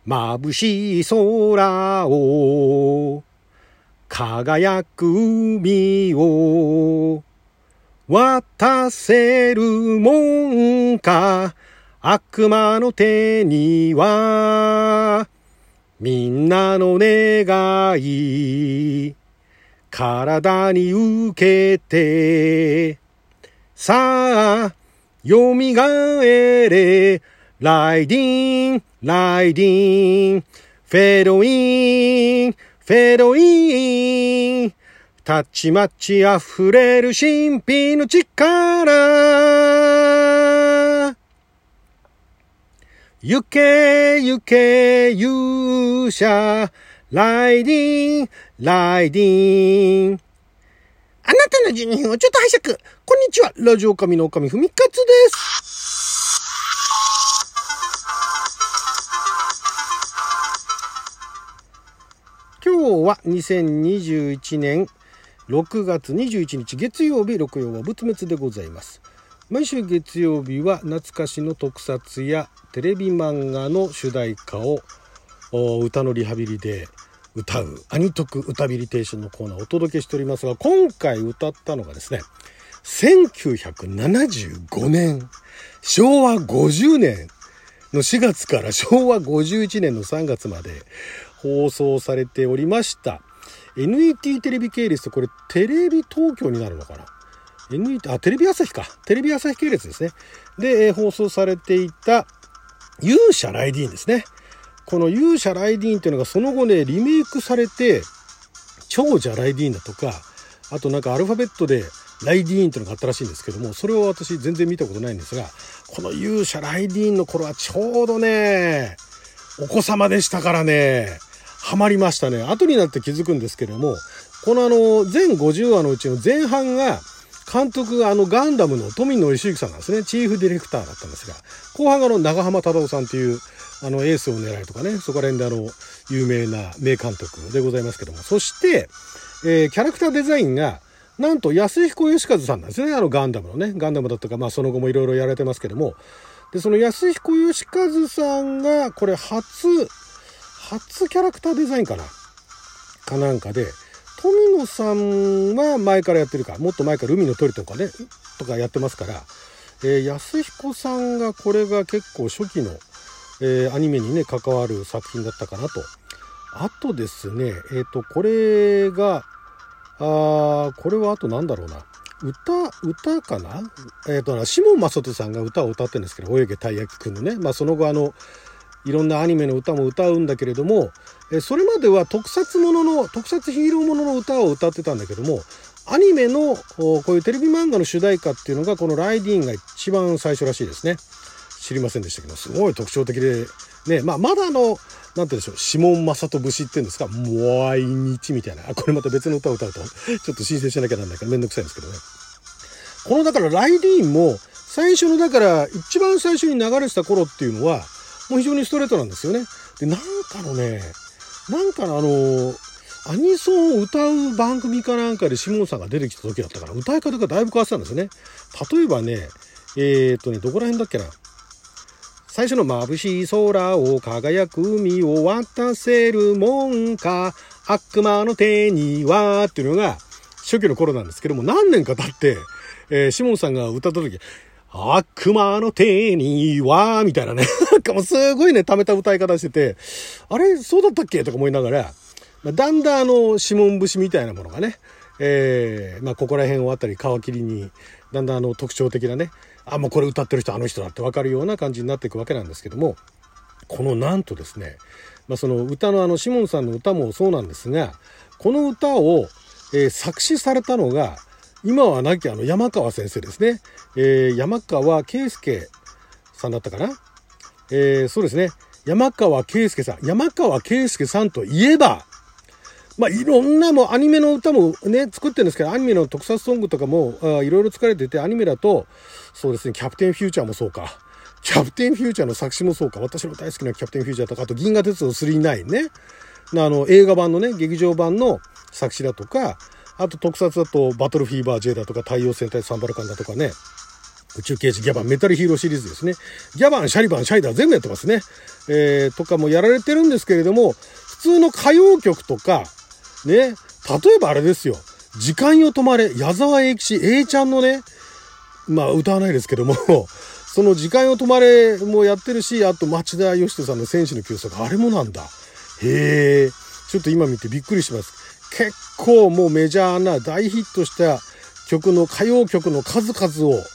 眩しい空を輝く海を渡せるもんか、悪魔の手にはみんなの願い体に受けて、さあよみがえれ、ライディンライディン、フェードインフェードイン、たちまち溢れる神秘の力、行け行け勇者、ライディンライディン。あなたの12分をちょっと拝借。こんにちは、ラジオ神の神ふみかつです。今日は2021年6月21日月曜日、六曜は仏滅でございます。毎週月曜日は懐かしの特撮やテレビ漫画の主題歌を歌のリハビリで歌うアニトク歌ビリテーションのコーナーをお届けしておりますが、今回歌ったのがですね、1975年昭和50年の4月から昭和51年の3月まで放送されておりました NET テレビ系列と、これテレビ東京になるのかな、テレビ朝日か、テレビ朝日系列ですね。で、放送されていた勇者ライディーンですね。この勇者ライディーンというのがその後ねリメイクされて、長者ライディーンだとか、あとなんかアルファベットでライディーンというのがあったらしいんですけども、それを私全然見たことないんですが、この勇者ライディーンの頃はちょうどねお子様でしたからね、ハマりましたね。後になって気づくんですけども、この全50話のうちの前半が監督がガンダムの富野義行さんなんですね。チーフディレクターだったんですが、後半が長浜忠夫さんというエースを狙いとかね、そこら辺で有名な名監督でございますけども、そして、キャラクターデザインがなんと安彦義和さんなんですね。ガンダムのね、ガンダムだとか、その後もいろいろやられてますけども、でその安彦義和さんがこれ初キャラクターデザインかなんかで、富野さんは前からやってるか、もっと前から海の鳥とかねとかやってますから、安彦さんがこれが結構初期の、アニメにね関わる作品だったかなと。あとですね、これがこれはあとなんだろうな、歌かな、シモン・マサトさんが歌を歌ってるんですけど、泳げたい焼きくんのね、その後いろんなアニメの歌も歌うんだけれども、それまでは特撮ヒーローものの歌を歌ってたんだけども、アニメのこういうテレビ漫画の主題歌っていうのがこのライディーンが一番最初らしいですね。知りませんでしたけど、すごい特徴的でね、まだなんて言うんでしょう、シモン・マサト節っていうんですか、毎日みたいな、これまた別の歌を歌うとちょっと申請しなきゃなんないからめんどくさいんですけどね。このだからライディーンも最初のだから一番最初に流れてた頃っていうのはもう非常にストレートなんですよね。でなんかのアニソンを歌う番組かなんかでシモンさんが出てきた時だったから、歌い方がだいぶ変わってたんですよね。例えばね、どこら辺だっけな、最初の眩しい空を輝く海を渡せるもんか、悪魔の手にはっていうのが初期の頃なんですけども、何年か経って、シモンさんが歌った時、悪魔の手にはみたいなね、なんかもうすごいね溜めた歌い方してて、あれそうだったっけとか思いながら、だんだんシモン節みたいなものがね、ここら辺をあたり皮切りにだんだん特徴的なね、もうこれ歌ってる人あの人だって分かるような感じになっていくわけなんですけども、このなんとですね、その歌のシモンさんの歌もそうなんですが、この歌を、作詞されたのが今は亡き山川先生ですね。山川圭介さんだったかな。そうですね。山川圭介さんといえば、いろんなアニメの歌もね作ってるんですけど、アニメの特撮ソングとかもいろいろ作られてて、アニメだとそうですね、キャプテンフューチャーもそうか、キャプテンフューチャーの作詞もそうか、私の大好きなキャプテンフューチャーとか、あと銀河鉄道999ね、映画版のね劇場版の作詞だとか、あと特撮だとバトルフィーバー J だとか、太陽戦隊サンバルカンだとかね、 宇宙刑事ギャバン、メタルヒーローシリーズですね。ギャバン、シャリバン、シャイダー全部やってますね。とかもやられてるんですけれども、普通の歌謡曲とか、ね、例えばあれですよ。時間よ止まれ、矢沢永吉、A ちゃんのね、まあ歌わないですけども、その時間よ止まれもやってるし、あと町田義人さんの戦士の休息、あれもなんだ。へえ、ちょっと今見てびっくりします。結構もうメジャーな大ヒットした曲の、歌謡曲の数々を、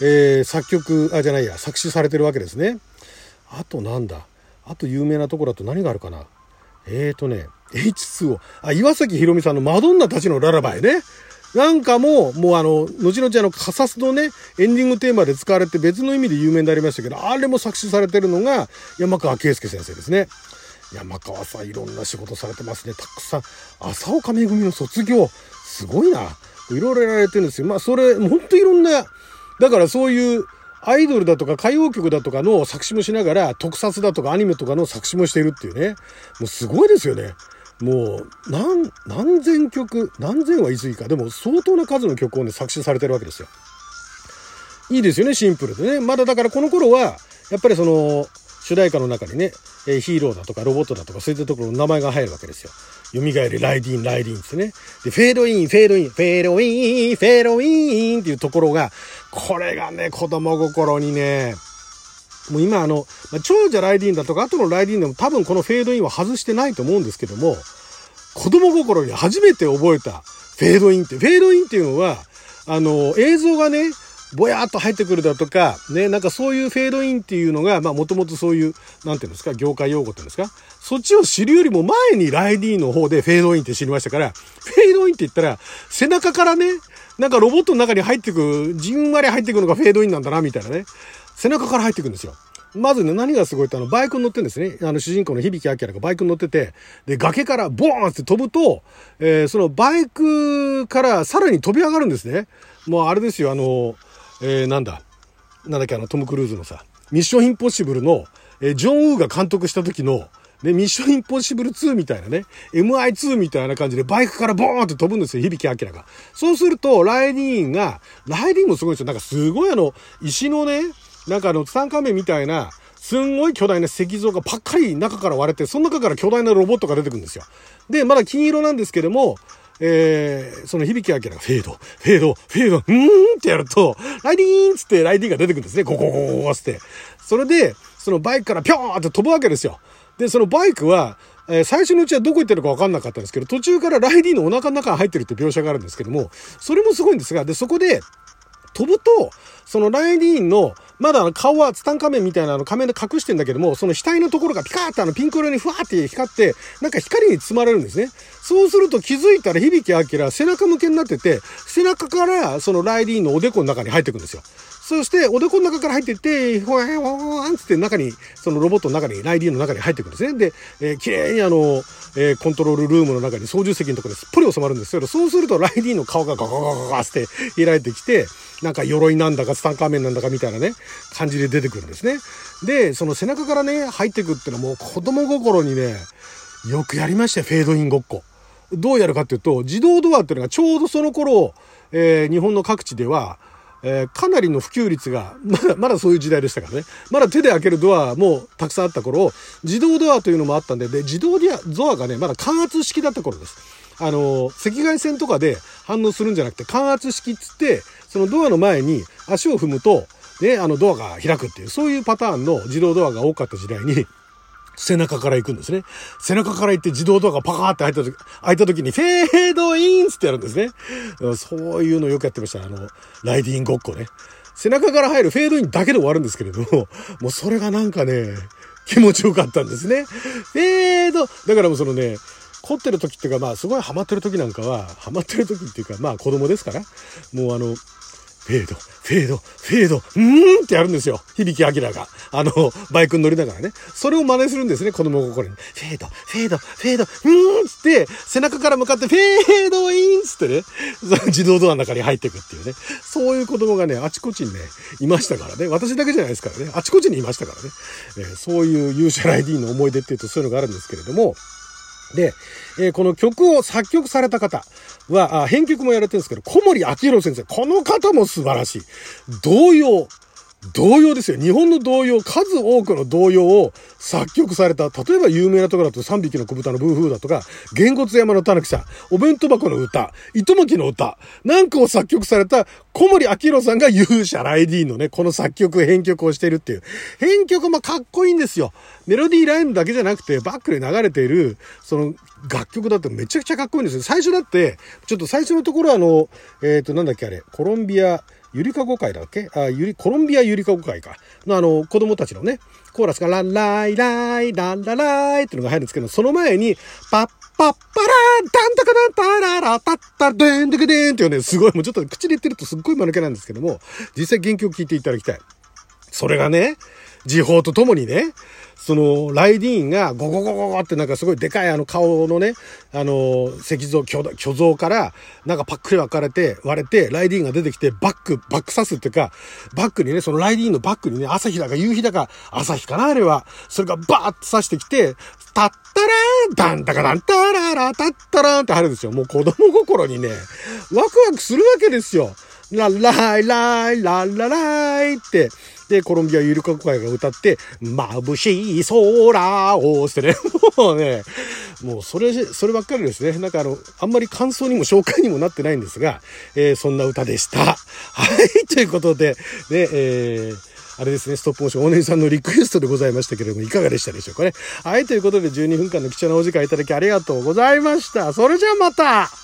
作詞されてるわけですね。あとなんだ。あと有名なところだと何があるかな。H2O。岩崎宏美さんのマドンナたちのララバイね。なんかもう後々カサスのね、エンディングテーマで使われて別の意味で有名になりましたけど、あれも作詞されてるのが山川圭介先生ですね。山川さんいろんな仕事されてますね。たくさん。浅岡めぐみの卒業。すごいな。いろいろやられてるんですよ。まあそれ、ほんといろんな、だからそういうアイドルだとか歌謡曲だとかの作詞もしながら特撮だとかアニメとかの作詞もしてるっていうね。もうすごいですよね。もう何千曲、何千は言い過ぎか。でも相当な数の曲をね、作詞されてるわけですよ。いいですよね、シンプルでね。まだだからこの頃は、やっぱりその、主題歌の中にね、ヒーローだとかロボットだとかそういったところの名前が入るわけですよ。蘇りライディンってね。で、フェードインっていうところが、これがね、子供心にね、もう今長者ライディンだとか後のライディンでも多分このフェードインは外してないと思うんですけども、子供心に初めて覚えたフェードインっていうのは、映像がね、ぼやーっと入ってくるだとか、ね、なんかそういうフェードインっていうのが、まあもともとそういう、なんていうんですか、業界用語っていうんですか、そっちを知るよりも前にライディーンの方でフェードインって知りましたから、フェードインって言ったら、背中からね、なんかロボットの中に入ってく、じんわり入ってくるのがフェードインなんだな、みたいなね。背中から入ってくるんですよ。まずね、何がすごいってバイクに乗ってるんですね。主人公の響明がバイクに乗ってて、で、崖からボーンって飛ぶと、そのバイクからさらに飛び上がるんですね。もうあれですよ、なんだっけ、トム・クルーズのさ、ミッション・インポッシブルの、ジョン・ウーが監督した時の、ね、ミッション・インポッシブル2みたいなね、MI2 みたいな感じでバイクからボーンって飛ぶんですよ、響明が。そうすると、ライディーンもすごいんですよ。なんかすごい石のね、なんかツタンカーメンみたいな、すんごい巨大な石像がパッカリ中から割れて、その中から巨大なロボットが出てくるんですよ。で、まだ金色なんですけども、その響明がフェード、ってやると、ライディーンつってライディーンが出てくるんですね。ゴーって。それで、そのバイクからピョーンって飛ぶわけですよ。で、そのバイクは、最初のうちはどこ行ってるか分かんなかったんですけど、途中からライディーンのお腹の中に入ってるって描写があるんですけども、それもすごいんですが、で、そこで、飛ぶと、そのライディーンの、まだ顔はツタンカーメンみたいな仮面で隠してんだけども、その額のところがピカーってピンク色にふわーって光って、なんか光に包まれるんですね。そうすると気づいたら響明背中向けになってて、背中からそのライディーンのおでこの中に入ってくるんですよ。そして、おでこの中から入っていって、ほわーんつって中に、そのロボットの中に、ライディーンの中に入ってくるんですね。で、綺麗にコントロールルームの中に操縦席のところですっぽり収まるんですけど、そうするとライディーンの顔がガガガガガって開いてきて、なんか鎧なんだかツタンカーメンなんだかみたいなね、感じで出てくるんですね。で、その背中からね、入ってくってのはもう子供心にね、よくやりましたよ、フェードインごっこ。どうやるかっていうと、自動ドアっていうのがちょうどその頃、日本の各地では、かなりの普及率が、まだそういう時代でしたからね。まだ手で開けるドアもたくさんあった頃、自動ドアというのもあったんで、自動ドアがね、まだ感圧式だった頃です。赤外線とかで反応するんじゃなくて、感圧式っつって、そのドアの前に足を踏むと、ね、ドアが開くっていう、そういうパターンの自動ドアが多かった時代に、背中から行くんですね。背中から行って自動ドアがパカーって開いた時にフェードインってやるんですね。そういうのよくやってました。ライディーンごっこね。背中から入るフェードインだけで終わるんですけれども、もうそれがなんかね、気持ちよかったんですね。だからもうそのね、凝ってる時っていうか、まあすごいハマってる時なんかは、ハマってる時っていうか、まあ子供ですから、もうフェード、ってやるんですよ。響明が。バイクに乗りながらね。それを真似するんですね、子供心に。フェード、つって、背中から向かってフェードインつってね、自動ドアの中に入っていくっていうね。そういう子供がね、あちこちにね、いましたからね。私だけじゃないですからね。あちこちにいましたからね。そういう勇者ライディーンの思い出っていうとそういうのがあるんですけれども、 で、この曲を作曲された方は、編曲もやられてるんですけど、小森明宏先生。この方も素晴らしい。童謡ですよ。日本の童謡、数多くの童謡を作曲された。例えば有名なところだと3匹の子豚のブーフーだとか、げんこつ山のたぬきさん、お弁当箱の歌、糸巻の歌、なんかを作曲された小森明宏さんが勇者ライディーンのね、この作曲、編曲をしているっていう。編曲もかっこいいんですよ。メロディーラインだけじゃなくて、バックで流れている、その楽曲だってめちゃくちゃかっこいいんですよ。最初だって、ちょっと最初のところなんだっけあれ、コロンビア、ゆりかご会だっけコロンビアゆりかご会かの子供たちのね、コーラスがランライライランラライっていうのが入るんですけど、その前に、パッパッパラーンタンタカタンタララタッタデンデクデンっていうね、すごいもうちょっと口で言ってるとすっごい間抜けなんですけども、実際原曲を聴いていただきたい。それがね、時報とともにね、そのライディーンがゴゴゴゴゴってなんかすごいでかい顔のね、石像、巨像からなんかパックリ割れて、ライディーンが出てきてバック刺すっていうか、バックにね、そのライディーンのバックにね、朝日だか夕日だか、朝日かなあれは、それがバーッと刺してきて、タッタラーン、ダンタカダンタララタッタラーンって入るんですよ。もう子供心にね、ワクワクするわけですよ。ラライライララライって、で、コロンビアゆりかご会が歌って、眩しい空をしてね、もうね、もうそればっかりですね。なんかあんまり感想にも紹介にもなってないんですが、そんな歌でした。はい、ということで、ね、あれですね、ストップモーション、大根さんのリクエストでございましたけれども、いかがでしたでしょうかね。はい、ということで12分間の貴重なお時間いただきありがとうございました。それじゃあまた。